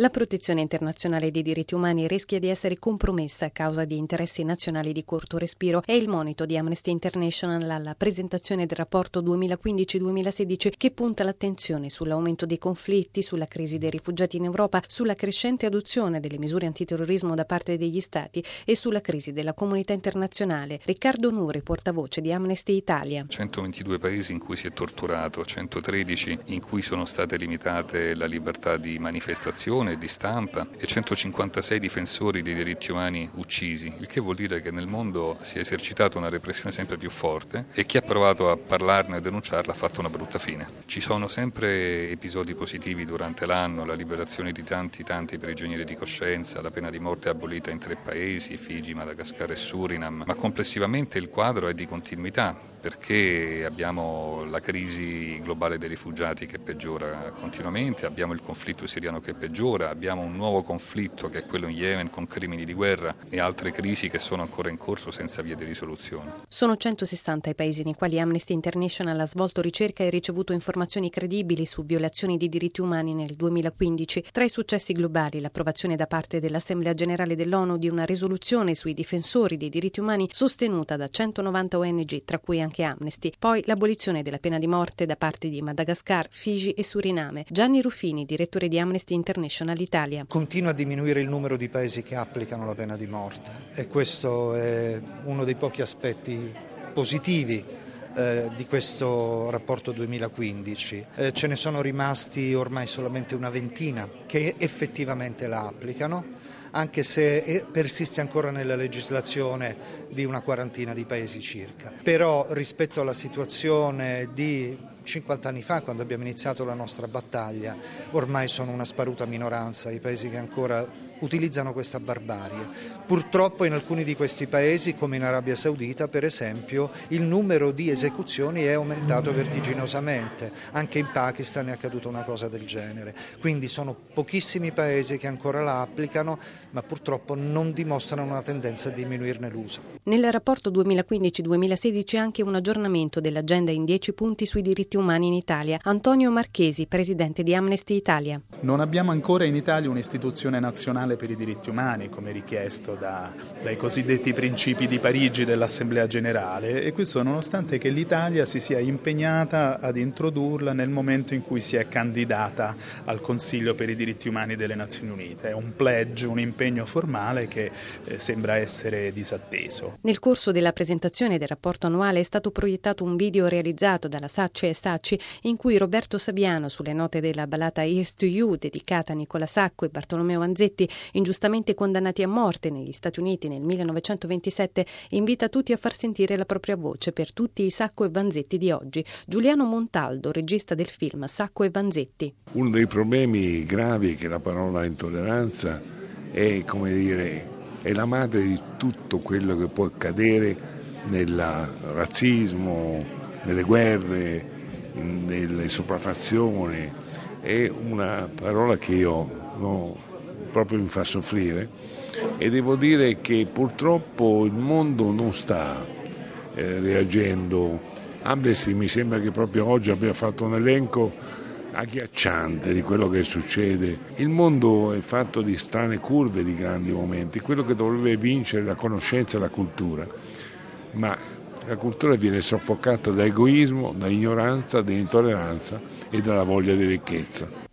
La protezione internazionale dei diritti umani rischia di essere compromessa a causa di interessi nazionali di corto respiro. È il monito di Amnesty International alla presentazione del rapporto 2015-2016 che punta l'attenzione sull'aumento dei conflitti, sulla crisi dei rifugiati in Europa, sulla crescente adozione delle misure antiterrorismo da parte degli Stati e sulla crisi della comunità internazionale. Riccardo Nuri, portavoce di Amnesty Italia. 122 paesi in cui si è torturato, 113 in cui sono state limitate la libertà di manifestazione e di stampa e 156 difensori dei diritti umani uccisi, il che vuol dire che nel mondo si è esercitata una repressione sempre più forte e chi ha provato a parlarne e denunciarla ha fatto una brutta fine. Ci sono sempre episodi positivi durante l'anno, la liberazione di tanti prigionieri di coscienza, la pena di morte è abolita in 3 paesi, Figi, Madagascar e Suriname, ma complessivamente il quadro è di continuità, perché abbiamo la crisi globale dei rifugiati che peggiora continuamente, abbiamo il conflitto siriano che peggiora, abbiamo un nuovo conflitto che è quello in Yemen con crimini di guerra e altre crisi che sono ancora in corso senza via di risoluzione. Sono 160 i paesi nei quali Amnesty International ha svolto ricerca e ricevuto informazioni credibili su violazioni di diritti umani nel 2015. Tra i successi globali l'approvazione da parte dell'Assemblea Generale dell'ONU di una risoluzione sui difensori dei diritti umani sostenuta da 190 ONG, tra cui anche Amnesty, poi l'abolizione della pena di morte da parte di Madagascar, Figi e Suriname. Gianni Ruffini, direttore di Amnesty International Italia. Continua a diminuire il numero di paesi che applicano la pena di morte e questo è uno dei pochi aspetti positivi di questo rapporto 2015. Ce ne sono rimasti ormai solamente una ventina che effettivamente la applicano, anche se persiste ancora nella legislazione di una quarantina di paesi circa. Però rispetto alla situazione di 50 anni fa, quando abbiamo iniziato la nostra battaglia, ormai sono una sparuta minoranza i paesi che ancora utilizzano questa barbarie. Purtroppo in alcuni di questi paesi, come in Arabia Saudita per esempio, il numero di esecuzioni è aumentato vertiginosamente. Anche in Pakistan è accaduta una cosa del genere. Quindi sono pochissimi paesi che ancora la applicano, ma purtroppo non dimostrano una tendenza a diminuirne l'uso. Nel rapporto 2015-2016 anche un aggiornamento dell'agenda in 10 punti sui diritti umani in Italia. Antonio Marchesi, presidente di Amnesty Italia. Non abbiamo ancora in Italia un'istituzione nazionale per i diritti umani, come richiesto dai cosiddetti principi di Parigi dell'Assemblea Generale, e questo nonostante che l'Italia si sia impegnata ad introdurla nel momento in cui si è candidata al Consiglio per i diritti umani delle Nazioni Unite. È un pledge, un impegno formale che sembra essere disatteso. Nel corso della presentazione del rapporto annuale è stato proiettato un video realizzato dalla Sacci e Sacci in cui Roberto Saviano, sulle note della ballata Here's to You dedicata a Nicola Sacco e Bartolomeo Vanzetti, ingiustamente condannati a morte negli Stati Uniti nel 1927, invita tutti a far sentire la propria voce per tutti i Sacco e Vanzetti di oggi. Giuliano Montaldo, regista del film Sacco e Vanzetti. Uno dei problemi gravi che la parola intolleranza è, è la madre di tutto quello che può accadere nel razzismo, nelle guerre, nelle sopraffazioni. È una parola che proprio mi fa soffrire e devo dire che purtroppo il mondo non sta reagendo. Amnesty mi sembra che proprio oggi abbia fatto un elenco agghiacciante di quello che succede. Il mondo è fatto di strane curve, di grandi momenti. Quello che dovrebbe vincere è la conoscenza e la cultura, ma la cultura viene soffocata da egoismo, da ignoranza, da intolleranza e dalla voglia di ricchezza.